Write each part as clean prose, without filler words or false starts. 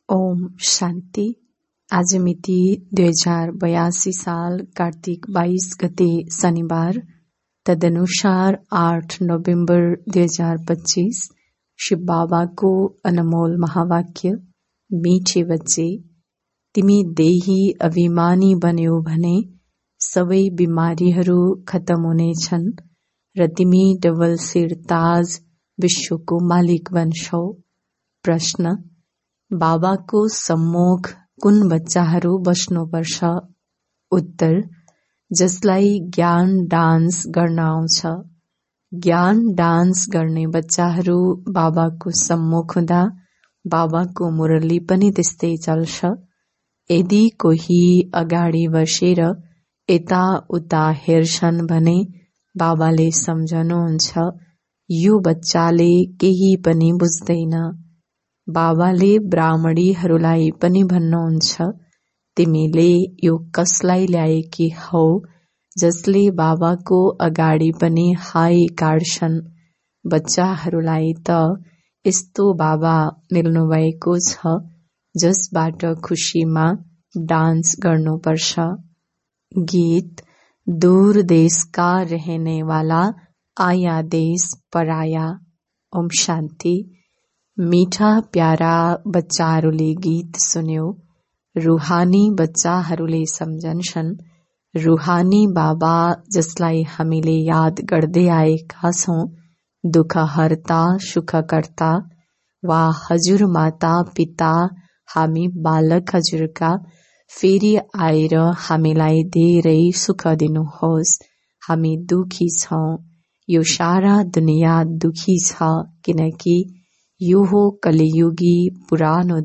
ओम शान्ति। आज मिति 2082 साल कार्तिक 22 गते शनिबार, तदनुसार 8 नोभेम्बर 2025। शिव बाबाको अनमोल महावाक्य। मीठे बच्चे, तिमी देही अभिमानी बन्यौ भने सबै बिमारीहरू खतम हुनेछन् र तिमी डबल सिर ताज विश्वको मालिक बन्छौ। प्रश्न: बाबाको सम्मुख कुन बच्चाहरू बस्नुपर्छ? उत्तर: जसलाई ज्ञान डान्स गर्न आउँछ। ज्ञान डान्स गर्ने बच्चाहरू बाबाको सम्मुख हुँदा बाबाको मुरली पनि त्यस्तै चल्छ। यदि कोही अगाडि बसेर यता उता हेर्छन् भने बाबाले सम्झनुहुन्छ, यो बच्चाले केही पनि बुझ्दैन। बाबाले ब्राह्मणीहरूलाई पनि भन्नुहुन्छ, तिमीले यो कसलाई ल्याएकी हौ जसले बाबाको अगाडि पनि हाई काट्छन्। बच्चाहरूलाई त यस्तो बाबा मिल्नुभएको छ जसबाट खुसीमा डान्स गर्नुपर्छ। गीत: दूर देश का रहने वाला आया देश पराया। ओम शान्ति। मीठा प्यारा बच्चाहरूले गीत सुन्यो। रूहानी बच्चाहरूले सम्झन्छन्, रूहानी बाबा जसलाई हामीले याद गर्दै आएका छौं, दुःखहर्ता सुखकर्ता वा हजुर माता पिता, हामी बालक हजुरका फेरि आएर हामीलाई धेरै सुख दिनुहोस्। हामी दुखी छौं। यो सारा दुनिया दुखी छ किनकि यो हो कलियुगी पुरानो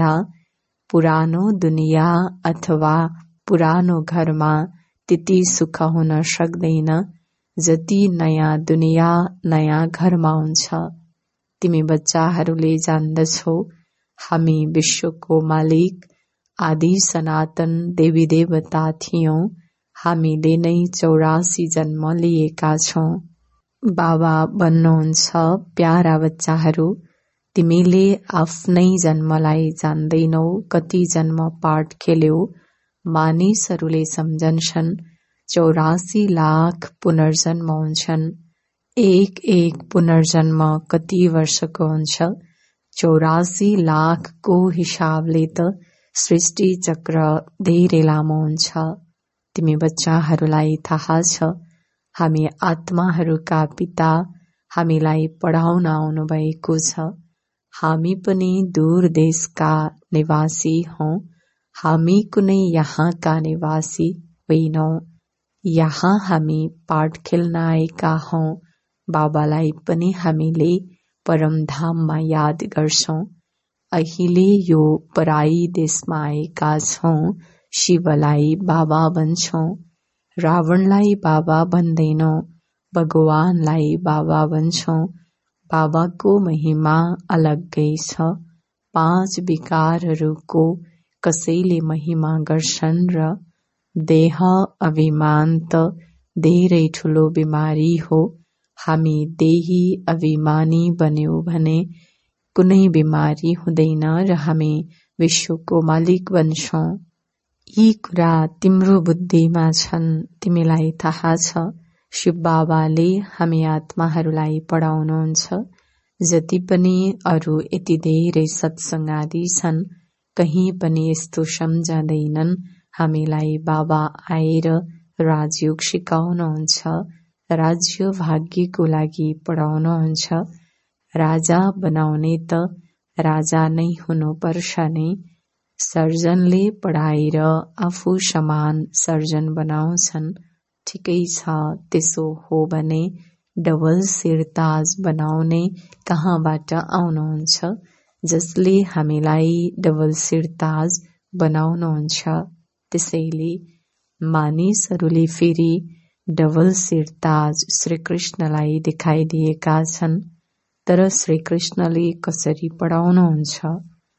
दुनिया अथवा पुरानो घरमा त्यति सुख हुन सक्दैन जति नयाँ दुनिया नयाँ घरमा हुन्छ। तिमी बच्चाहरूले जान्दछौ, हामी विश्वको मालिक आदि सनातन देवी देवता थियौं। हामीले नै 84 जन्म लिएका छौं। बाबा भन्नुहुन्छ, प्यारा बच्चाहरू, तिमीले आफ्नै जन्मलाई जान्दैनौ, कति जन्म पाठ खेल्यौ। मानिसहरूले सम्झन्छन् 84 लाख पुनर्जन्म हुन्छन्। एक पुनर्जन्म कति वर्षको हुन्छ? 84 लाखको हिसाबले त सृष्टि चक्र धेरै लामो हुन्छ। तिमी बच्चाहरूलाई थाहा छ, हामी आत्माहरूका पिता हामीलाई पढाउन आउनुभएको छ। हामी पनि दूर देशका निवासी हौं। हामी कुनै यहाँका निवासी होइनौं। यहाँ हामी पाठ खेल्न आएका हौं। बाबालाई पनि हामीले परमधाममा याद गर्छौं। अहिले यो पराई देशमा आएका छौं। शिवलाई बाबा भन्छौं। रावणलाई बाबा भन्दैनौं, भगवानलाई बाबा भन्छौं। बाबाको महिमा अलग्गै छ। 5 विकारहरूको कसैले महिमा गर्छन् र देह अभिमान त धेरै ठूलो बिमारी हो। हामी देही अभिमानी बन्यौ भने कुनै बिमारी हुँदैन र हामी विश्वको मालिक बन्छौं। यी कुरा तिम्रो बुद्धिमा छन्। तिमीलाई थाहा छ, शिव बाबाले हामी आत्माहरूलाई पढाउनुहुन्छ। जति पनि अरू यति धेरै सत्संग आदि छन्, कहीं पनि यस्तो सम्झँदैनन् हामीलाई बाबा आएर राजयोग सिकाउनुहुन्छ, राज्य भाग्यको लागि पढाउनुहुन्छ। राजा बनाउने त राजा नै हुनुपर्छ नै। सर्जनले पढाएर आफू समान सर्जन बनाउँछन्। ठिकै छ, त्यसो हो भने डबल सिर ताज बनाउने कहाँबाट आउनुहुन्छ जसले हामीलाई डबल सिर ताज बनाउनुहुन्छ? त्यसैले मानिसहरूले फेरि डबल सिर ताज श्री कृष्णलाई देखाइदिएका छन्। तर श्री कृष्णले कसरी पढाउनुहुन्छ?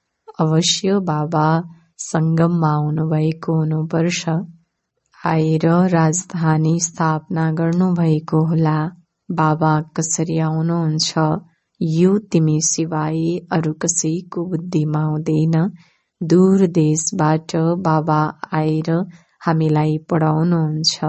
अवश्य बाबा संगममा आउनुभएको हुनुपर्छ। आएर राजधानी स्थापना गर्नुभएको होला। बाबा कसरी आउनुहुन्छ यो तिमी सिवाय अरू कसैको बुद्धिमा हुँदैन। दूर देशबाट बाबा आएर हामीलाई पढाउनुहुन्छ,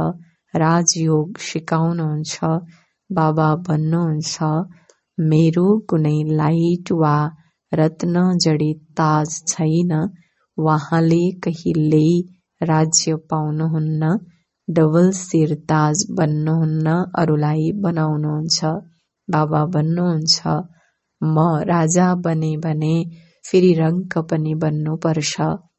राजयोग सिकाउनुहुन्छ। बाबा भन्नुहुन्छ, मेरो कुनै लाइट वा रत्न जडित ताज छैन। वहाँले कहिल्यै राज्य पाउनुहुन्न, डबल शिर ताज बन्नुहुन्न, अरूलाई बनाउनुहुन्छ। बाबा भन्नुहुन्छ, म राजा बने भने फेरि रङ्क पनि बन्नुपर्छ।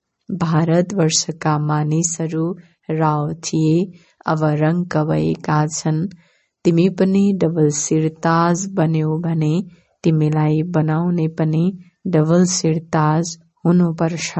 भारतवर्षका मानिसहरू राव थिए, अब रङ्क भएका छन्। तिमी पनि डबल शिर ताज बन्यौ भने तिमीलाई बनाउने पनि डबल शिर ताज हुनुपर्छ।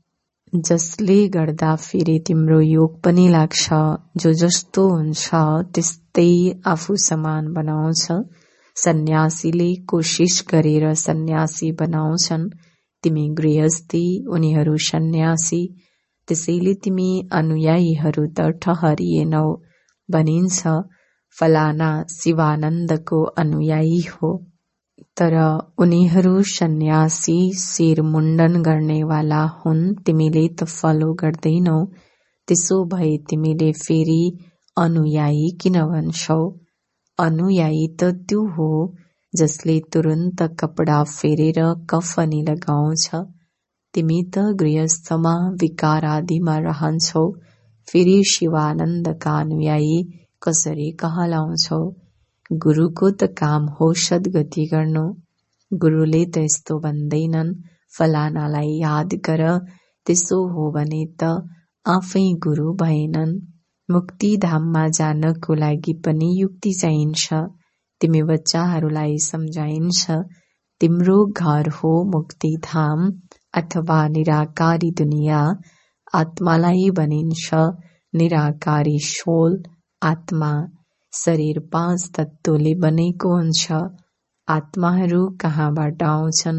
जसले गर्दा फेरि तिम्रो योग पनि लाग्छ। जो जस्तो हुन्छ त्यस्तै आफू समान बनाउँछ। सन्यासीले कोसिस गरेर सन्यासी बनाउँछन्। तिमी गृहस्थी, उनीहरू सन्यासी। त्यसैले तिमी अनुयायीहरू त ठहरिएनौ। भनिन्छ फलाना शिवानन्दको अनुयायी हो, तर उनीहरू सन्यासी, शिर मुण्डन गर्नेवाला हुन्। तिमीले त फलो गर्दैनौ। त्यसो भए तिमीले फेरि अनुयायी किन भन्छौ? अनुयायी त त्यो हो जसले तुरुन्त कपडा फेरेर कफनी लगाउँछ। तिमी त गृहस्थमा विकार आदिमा रहन्छौ, फेरि शिवानन्दका अनुयायी कसरी कहलाउँछौ? गुरुको त काम हो सद्गति गर्नु। गुरुले त यस्तो भन्दैनन्, फलानालाई याद गर। त्यसो हो भने त आफै गुरु भएनन्। मुक्तिधाममा जानको लागि पनि युक्ति चाहिन्छ। तिमी बच्चाहरूलाई सम्झाइन्छ, तिम्रो घर हो मुक्तिधाम अथवा निराकारी दुनिया। आत्मालाई भनिन्छ निराकारी सोल। आत्मा शरीर 5 तत्त्वले बनेको हुन्छ। आत्माहरू कहाँबाट आउँछन्?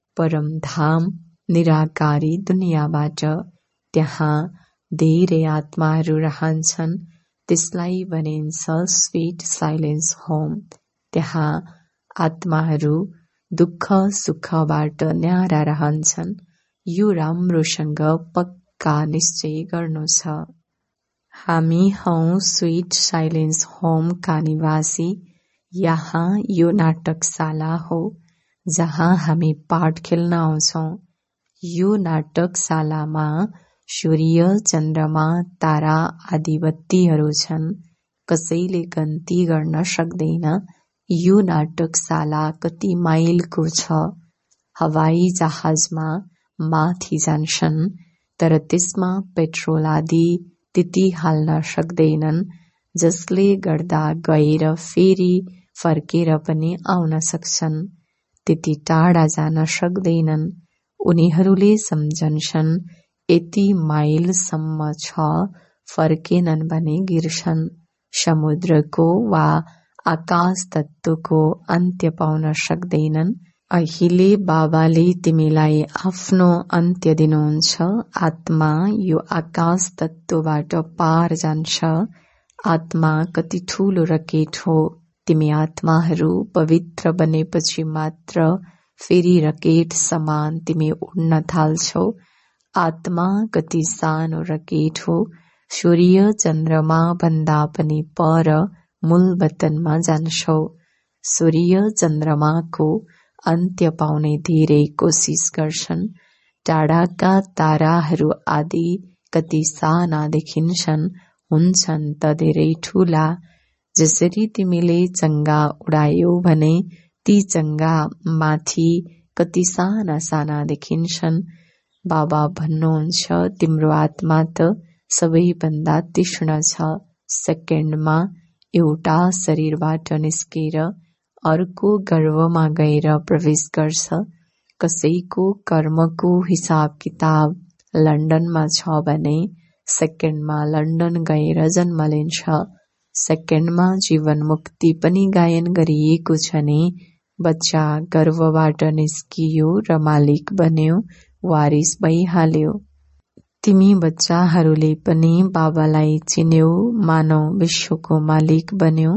परमधाम निराकारी दुनियाँबाट। त्यहाँ धेरै आत्माहरू रहन्छन्। त्यसलाई भनिन्छ स्वीट साइलेन्स होम। त्यहाँ आत्माहरू दुःख सुखबाट न्यारा रहन्छन्। यो राम्रोसँग पक्का निश्चय गर्नु छ। हामी हौं स्वीट साइलेन्स होम का निवासी। यहाँ यो नाटकशाला हो जहाँ हामी पाठ खेल्न आउँछौं। यो नाटकशालामा सूर्य, चन्द्रमा, तारा आदि बत्तीहरू छन्। कसैले गन्ती गर्न सक्दैन। यो नाटकशाला कति माइलको छ। हवाई जहाजमा माथि जान्छन्, तर त्यसमा पेट्रोल आदि त्यति हाल्न सक्दैनन्, जसले गर्दा गएर फेरि फर्केर पनि आउन सक्छन्। त्यति टाढा जान सक्दैनन्। उनीहरूले सम्झन्छन् यति माइलसम्म छ, फर्केनन् भने गिर्छन्। समुद्रको वा आकाश तत्त्वको अन्त्य पाउन सक्दैनन्। अहिले बाबाले तिमीलाई आफ्नो अन्त्य दिनुहुन्छ। आत्मा यो आकाश तत्त्वबाट पार जान्छ। आत्मा कति ठूलो रकेट हो। तिमी आत्माहरू पवित्र बनेपछि मात्र फेरि रकेट समान तिमी उड्न थाल्छौ। आत्मा कति सानो रकेट हो। सूर्य चन्द्रमा भन्दा पनि पर मूल वतनमा जान्छौ। सूर्य चन्द्रमाको अन्त्य पाउने धेरै कोसिस गर्छन्। टाढाका ताराहरू आदि कति साना देखिन्छन्, हुन्छन् त धेरै ठूला। जसरी तिमीले चङ्गा उडायौ भने ती चङ्गा माथि कति साना साना देखिन्छन्। बाबा भन्नुहुन्छ तिम्रो आत्मा त सबैभन्दा तीक्ष्ण छ। सेकेन्डमा एउटा शरीरबाट निस्केर अर्को गर्भमा गएर प्रवेश गर्छ। कसैको कर्मको हिसाब किताब लन्डनमा छ भने सेकेन्डमा लन्डन गएर जन्म लिन्छ। सेकेन्डमा जीवन मुक्ति पनि गायन गरिएको छ नि। बच्चा गर्भबाट निस्कियो र मालिक बन्यो, वारिस भइहाल्यो। तिमी बच्चाहरूले पनि बाबालाई चिन्यौ, मानव विश्वको मालिक बन्यो।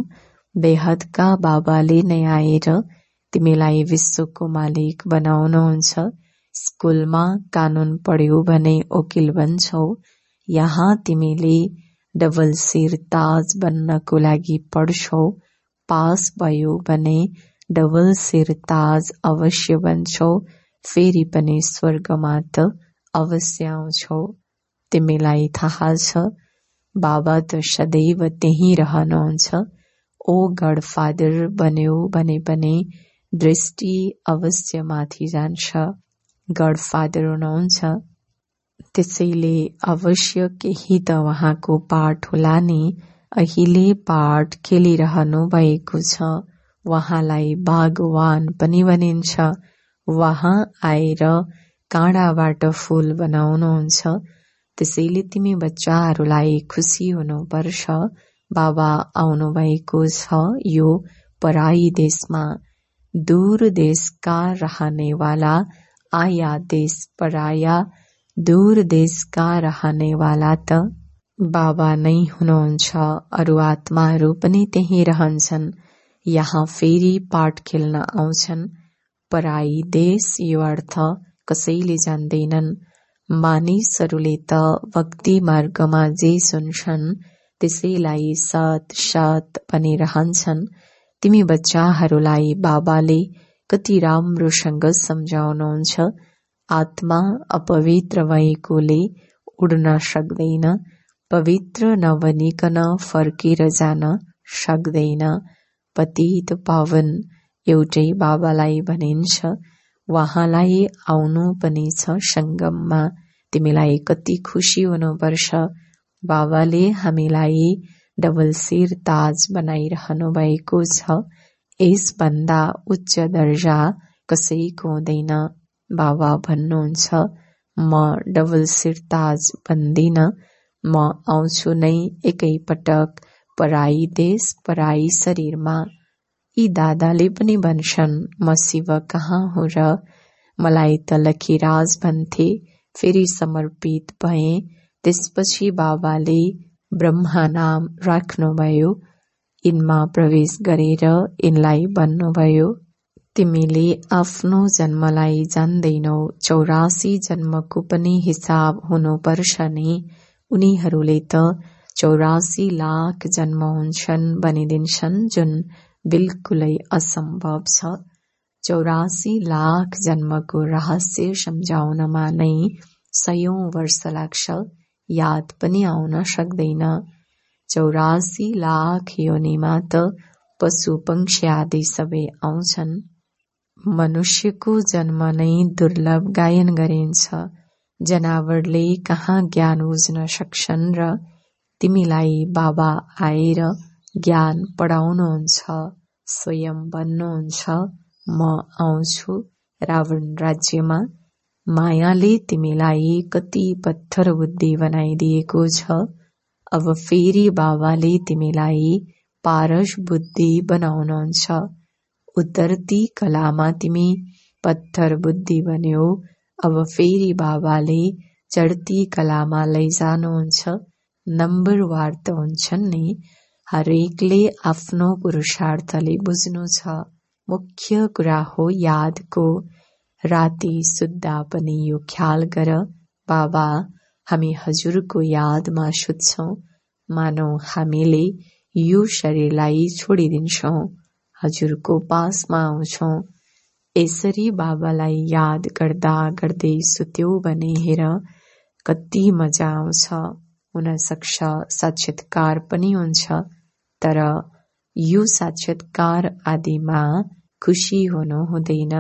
बेहदका बाबाले नै आएर तिमीलाई विश्वको मालिक बनाउनुहुन्छ। स्कुलमा कानून पढ्यौ भने वकिल बन्छौ। यहाँ तिमीले डबल सिर ताज बन्नको लागि पढ्छौ। पास भयो भने डबल सिर ताज अवश्य बन्छौ। फेरि पनि स्वर्गमा त अवश्य आउँछौ। तिमीलाई थाहा छ बाबा त सदैव त्यही रहनुहुन्छ। ओ गडफादर बन्यो भने पनि दृष्टि अवश्य माथि जान्छ। गडफादर हुनुहुन्छ, त्यसैले अवश्य केही त उहाँको पाठ होला नि। अहिले पाठ खेलिरहनु भएको छ। उहाँलाई भगवान पनि भनिन्छ। उहाँ आएर काँडाबाट फूल बनाउनुहुन्छ। त्यसैले तिमी बच्चाहरूलाई खुसी हुनुपर्छ। बाबा आउनु भएको छ यो पराई देशमा। दूर देशका रहनेवाला आया देश पराया। दूर देशका रहनेवाला त बाबा नै हुनुहुन्छ। अरू आत्माहरू पनि त्यही रहन्छन्। यहाँ फेरि पाठ खेल्न आउँछन्। पराई देश यो अर्थ कसैले जान्दैनन्। मानिसहरूले त भक्ति मार्गमा जे सुन्छन् त्यसैलाई सत सत भनिरहन्छन्। तिमी बच्चाहरूलाई बाबाले कति राम्रोसँग सम्झाउनुहुन्छ। आत्मा अपवित्र भएकोले उड्न सक्दैन। पवित्र नबनिकन फर्केर जान सक्दैन। पतित पावन एउटै बाबालाई भनिन्छ। उहाँलाई आउनु पनि छ सङ्गममा। तिमीलाई कति खुसी हुनुपर्छ। बाबाले हामीलाई डबल सिर ताज बनाइरहनु भएको छ। यसभन्दा उच्च दर्जा कसैको हुँदैन। बाबा भन्नुहुन्छ म डबल सिर ताज बन्दिन। म आउँछु नै एकैपटक पराई देश पराई शरीरमा। यी दादाले पनि भन्छन् म शिव कहाँ हो र। मलाई त लखीराज भन्थे। फेरि समर्पित भए। त्यसपछि बाबाले ब्रह्मा नाम राख्नुभयो। यिनमा प्रवेश गरेर यिनलाई भन्नुभयो तिमीले आफ्नो जन्मलाई जान्दैनौ। 84 जन्मको पनि हिसाब हुनुपर्छ नि। उनीहरूले त 84 लाख जन्म हुन्छन् भनिदिन्छन्, जुन बिल्कुलै असम्भव छ। 84 लाख जन्मको रहस्य सम्झाउनमा नै 100 वर्ष लाग्छ। याद पनि आउन सक्दैन। 84 लाख योनिमा त पशु पक्षी आदि सबै आउँछन्। मनुष्यको जन्म नै दुर्लभ गायन गरिन्छ। जनावरले कहाँ ज्ञान बुझ्न सक्छन् र तिमीलाई बाबा आएर ज्ञान पढाउनुहुन्छ। स्वयं भन्नुहुन्छ म आउँछु रावण राज्यमा। मायाले तिमीलाई कति पत्थर बुद्धि बनाइदिएको छ। अब फेरि बाबाले तिमीलाई पारस बुद्धि बनाउनुहुन्छ। उतरती कलामा तिमी पत्थर बुद्धि बन्यौ। अब फेरि बाबाले चढ्ती कलामा लैजानुहुन्छ। नम्बरवार त हुन्छन् नि। हरेकले आफ्नो पुरुषार्थले बुझ्नु छ। मुख्य कुरा हो यादको। राति सुत्दा पनि यो ख्याल गर बाबा हामी हजुरको यादमा सुत्छौं। मानौ हामीले यो शरीरलाई छोडिदिन्छौं, हजुरको पासमा आउँछौं। यसरी बाबालाई याद गर्दा गर्दै सुत्यो भने हेर कति मजा आउँछ। हुन सक्छ साक्षात्कार पनि हुन्छ। तर यो साक्षात्कार आदिमा खुसी हुनु हुँदैन।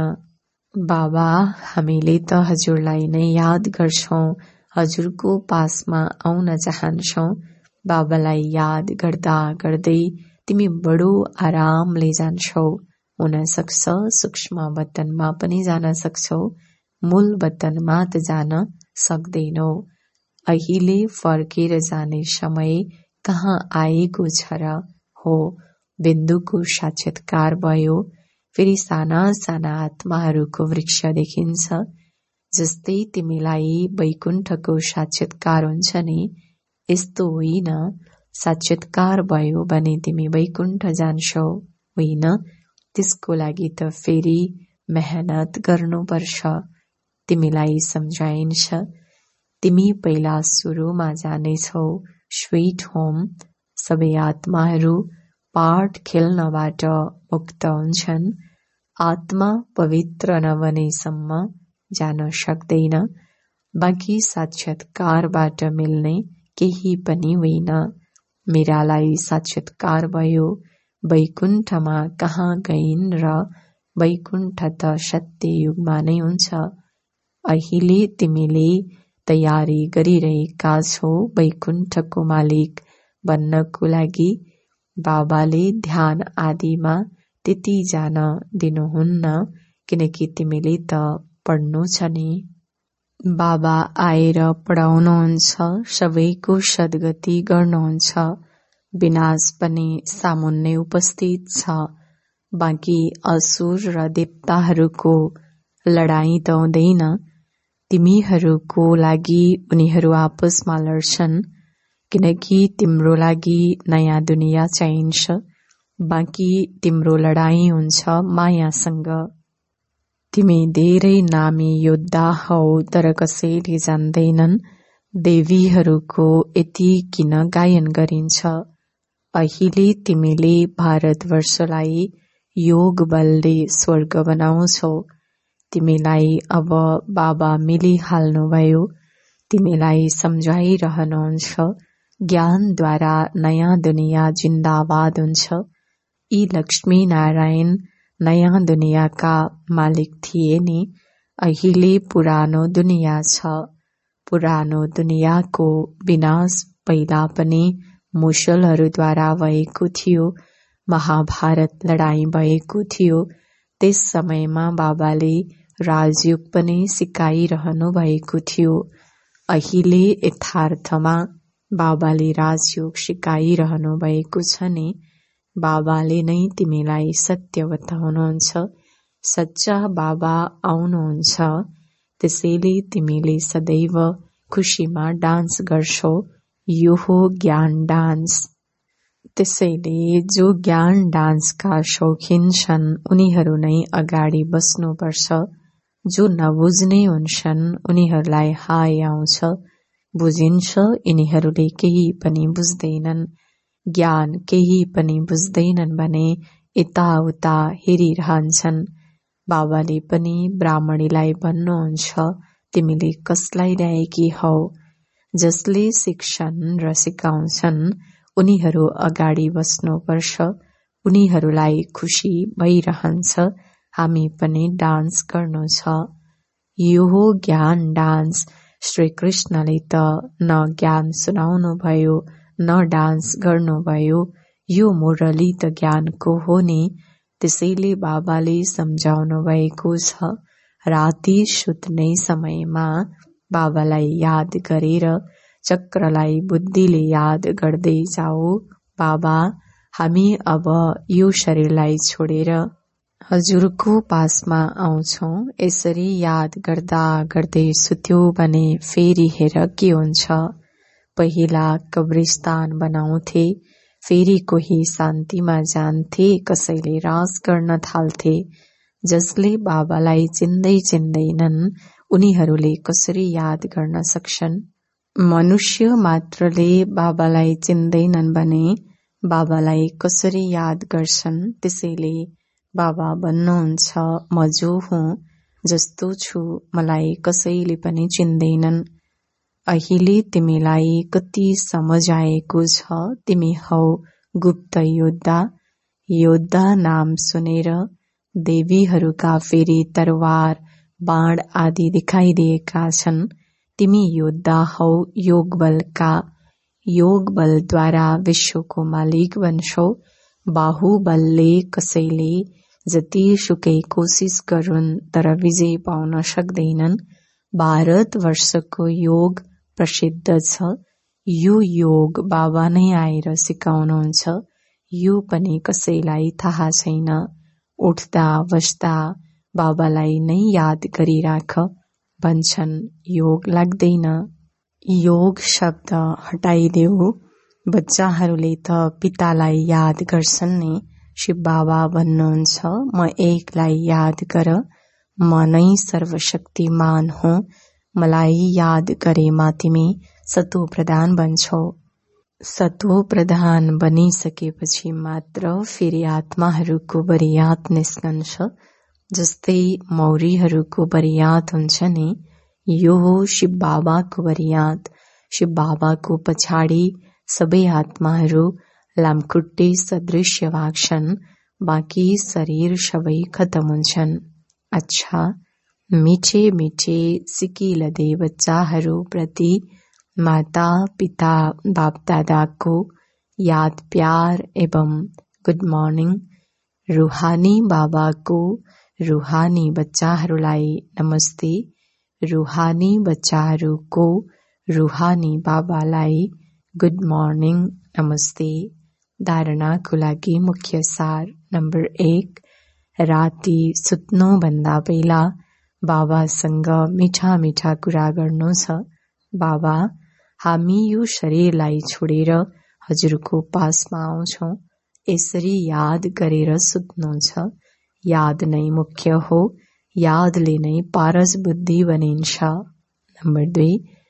बाबा हामीले त हजुरलाई नै याद गर्छौं, हजुरको पासमा आउन चाहन्छौं। बाबालाई याद गर्दा गर्दै तिमी बडो आरामले जान्छौ। हुन सक्छ सूक्ष्म वतनमा पनि जान सक्छौ, मूल वतनमा त जान सक्दैनौ। अहिले फर्केर जाने समय कहाँ आएको छ र। हो बिन्दुको साक्षात्कार भयो। फेरि साना साना आत्माहरूको वृक्ष देखिन्छ। जस्तै तिमीलाई वैकुण्ठको साक्षात्कार हुन्छ नि, यस्तो होइन साक्षात्कार भयो भने तिमी वैकुण्ठ जान्छौ, होइन। त्यसको लागि त फेरि मेहनत गर्नुपर्छ। तिमीलाई सम्झाइन्छ, तिमी पहिला सुरुमा जानेछौ स्वीट होम। सबै आत्माहरू पाठ खेल्नबाट मुक्त हुन्छन्। आत्मा पवित्र नबनेसम्म जान सक्दैन। बाँकी साक्षात्कारबाट मिल्ने केही पनि होइन। मीरालाई साक्षात्कार भयो, वैकुण्ठमा कहाँ गइन् र वैकुण्ठ त सत्य युगमा नै हुन्छ। अहिले तिमीले तयारी गरिरहेका छौ वैकुण्ठको मालिक बन्नको लागि। बाबाले ध्यान आदिमा त्यति जान दिनुहुन्न, किनकि तिमीले त पढ्नु छ नि। बाबा आएर पढाउनुहुन्छ, सबैको सद्गति गर्नुहुन्छ। विनाश पनि सामुन्ने उपस्थित छ। बाँकी असुर र देवताहरूको लडाईँ त हुँदैन। तिमीहरूको लागि उनीहरू आपसमा लड्छन्, किनकि तिम्रो लागि नयाँ दुनिया चाहिन्छ। बाँकी तिम्रो लडाईँ हुन्छ मायासँग। तिमी धेरै नामी योद्धा हौ, तर कसैले जान्दैनन् देवीहरूको यति किन गायन गरिन्छ। अहिले तिमीले भारतवर्षलाई योग बलले स्वर्ग बनाउँछौ। तिमीलाई अब बाबा मिलिहाल्नुभयो। तिमीलाई सम्झाइरहनुहुन्छ, ज्ञानद्वारा नयाँ दुनिया जिन्दाबाद हुन्छ। यी लक्ष्मी नारायण नयाँ दुनियाँका मालिक थिए नि। अहिले पुरानो दुनिया छ। पुरानो दुनियाँको विनाश पहिला पनि मुसलहरूद्वारा भएको थियो। महाभारत लडाईँ भएको थियो। त्यस समयमा बाबाले राजयोग पनि सिकाइरहनु भएको थियो। अहिले यथार्थमा बाबाले राजयोग सिकाइरहनु भएको छ नि। बाबाले नै तिमीलाई सत्य बताउनुहुन्छ। सच्चा बाबा आउनुहुन्छ, त्यसैले तिमीले सदैव खुसीमा डान्स गर्छौ। यो हो ज्ञान डान्स। त्यसैले जो ज्ञान डान्सका शौखिन छन् उनीहरू नै अगाडि बस्नुपर्छ। जो नबुझ्ने हुन्छन् उनीहरूलाई हाय आउँछ। बुझिन्छ यिनीहरूले केही पनि बुझ्दैनन्। ज्ञान केही पनि बुझ्दैनन् भने यताउता हेरिरहन्छन्। बाबाले पनि ब्राह्मणीलाई भन्नुहुन्छ, तिमीले कसलाई ल्याएकी हौ? जसले शिक्षण र सिकाउँछन् उनीहरू अगाडि बस्नुपर्छ। उनीहरूलाई खुसी भइरहन्छ। हामी पनि डान्स गर्नु छ। यो हो ज्ञान डान्स। श्री कृष्णले त न ज्ञान सुनाउनु भयो न डान्स गर्नुभयो। यो मुरली त ज्ञानको हो नि। त्यसैले बाबाले सम्झाउनु भएको छ, राति सुत्ने समयमा बाबालाई याद गरेर चक्रलाई बुद्धिले याद गर्दै जाऊ। बाबा, हामी अब यो शरीरलाई छोडेर हजुरको पासमा आउँछौ। यसरी याद गर्दा गर्दै सुत्यो भने फेरि हेर के हुन्छ। पहिला कब्रिस्तान बनाउँथे, फेरि कोही शान्तिमा जान्थे, कसैले राज गर्न थाल्थे। जसले बाबालाई चिन्दैनन् उनीहरूले कसरी याद गर्न सक्छन्? मनुष्य मात्रले बाबालाई चिन्दैनन् भने बाबालाई कसरी याद गर्छन्? त्यसैले बाबा भन्नुहुन्छ, म जो हुँ जस्तो छु, मलाई कसैले पनि चिन्दैनन्। अहिले तिमीलाई कति समझ आएको छ? तिमी हौ गुप्त योद्धा। योद्धा नाम सुनेर देवीहरूका फेरि तरवार बाण आदि दिखाइदिएका छन्। तिमी योद्धा हौ योग बलका। योग बलद्वारा विश्वको मालिक बन्छौ। बाहुबलले कसैले जति सुकै कोसिस गरून् तर विजय पाउन सक्दैनन्। भारतवर्षको योग प्रसिद्ध छ। यो योग बाबा नै आएर सिकाउनुहुन्छ। यो पनि कसैलाई थाहा छैन। उठ्दा बस्दा बाबालाई नै याद गरिराख भन्छन्। योग लाग्दैन। योग शब्द हटाइदेऊ। बच्चाहरूले त पितालाई याद गर्छन् नि। शिव बाबा भन्नुहुन्छ, म एकलाई याद गर, म नै सर्वशक्तिमान हुँ, मलाई याद गरेमा तिमी सतो प्रधान बन्छौ। सतो प्रधान बनिसकेपछि मात्र फेरि आत्माहरूको बरियात निस्कन्छ। जस्तै मौरीहरूको बरियात हुन्छ नि, यो हो शिव बाबाको बरियात। शिव बाबाको पछाडि सबै आत्माहरू लामखुट्टे सदृश्य भाग्छन्, बाँकी शरीर सबै खतम हुन्छन्। अच्छा, मिठे मिठे सिकिलदे बच्चाहरू प्रति माता पिता बाप दादाको याद प्यार एवं गुड मर्निङ। रूहानी बाबाको रूहानी बच्चाहरूलाई नमस्ते। रूहानी बच्चाहरूको रूहानी बाबालाई गुड मर्निङ नमस्ते। धारणाको लागि मुख्य सार नम्बर 1, राति सुत्नुभन्दा पहिला बाबासँग मिठा मिठा कुरा गर्नु छ। बाबा, हामी यो शरीरलाई छोडेर हजुरको पासमा आउँछौँ। यसरी याद गरेर सुत्नु छ। याद नै मुख्य हो, यादले नै पारस बुद्धि बनिन्छ। नम्बर 2,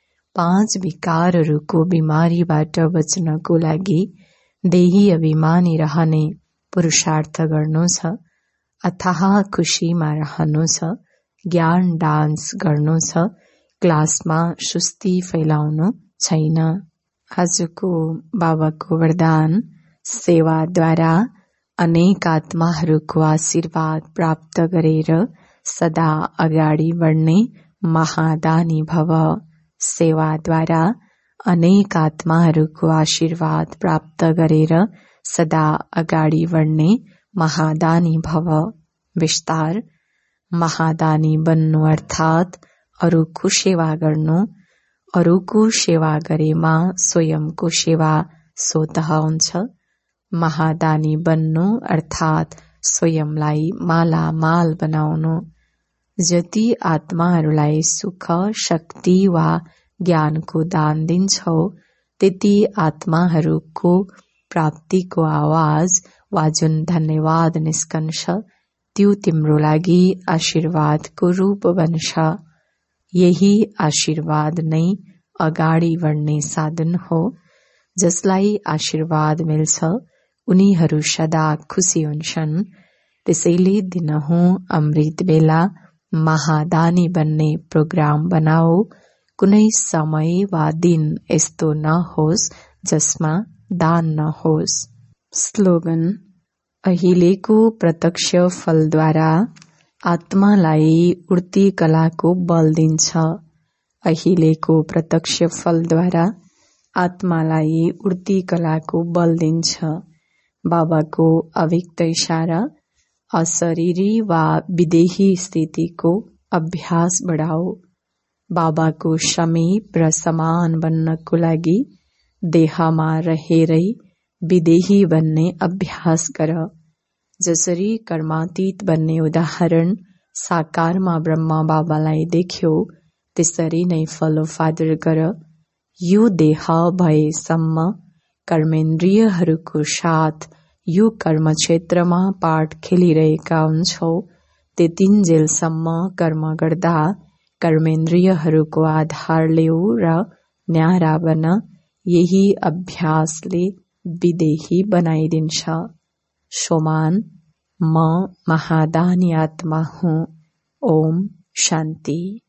5 विकारहरूको बिमारीबाट बच्नको लागि देही अभिमानी रहने पुरुषार्थ गर्नु छ। अथाह खुसीमा रहनु छ। ज्ञान डान्स गर्नु छ। क्लासमा सुस्ती फैलाउनु छैन। आजको बाबाको वरदान, सेवाद्वारा अनेक आत्माहरूको आशीर्वाद प्राप्त गरेर सदा अगाडि बढ्ने महादानी भव। सेवाद्वारा अनेक आत्माहरूको आशीर्वाद प्राप्त गरेर सदा अगाडि बढ्ने महादानी भव। विस्तार, महादानी बन्नु अर्थात् अरूको सेवा गर्नु। अरूको सेवा गरेमा स्वयंको सेवा स्वतः हुन्छ। महादानी बन्नु अर्थात् स्वयंलाई मालामाल बनाउनु। जति आत्माहरूलाई सुख, शक्ति वा ज्ञानको दान दिन्छौ, त्यति आत्माहरूको प्राप्तिको आवाज वा जुन धन्यवाद निस्कन्छ, त्यो तिम्रो लागि आशीर्वादको रूप बन्छ। यही आशीर्वाद नै अगाडि बढ्ने साधन हो। जसलाई आशीर्वाद मिल्छ उनीहरू सदा खुसी हुन्छन्। त्यसैले दिनहुँ अमृत बेला महादानी बन्ने प्रोग्राम बनाऊ। कुनै समय वा दिन यस्तो नहोस् जसमा दान नहोस्। स्लोगन, अहिलेको प्रत्यक्ष फलद्वारा आत्मालाई उड्ती कलाको बल दिन्छ। अहिलेको प्रत्यक्ष फलद्वारा आत्मालाई उड्ती कलाको बल दिन्छ। बाबाको अव्यक्त इशारा, अशरीरी वा विदेही स्थितिको अभ्यास बढाऊ। बाबाको समीप र समान बन्नको लागि देहमा रहेरै विदेही बन्ने अभ्यास गर। जसरी कर्मातीत बन्ने उदाहरण साकारमा ब्रह्मा बाबालाई देख्यो, त्यसरी नै फलो फादर गर। यो देह भएसम्म कर्मेन्द्रियहरूको साथ यो कर्म क्षेत्रमा पाठ खेलिरहेका हुन्छौ। त्यतिन्जेलसम्म कर्म गर्दा कर्मेन्द्रियहरूको आधार ल्याऊ र न्यारा बन। यही अभ्यासले विदेही बनाइदिन्छ। सोमान, म महादानी आत्मा हुँ। ओम शान्ति।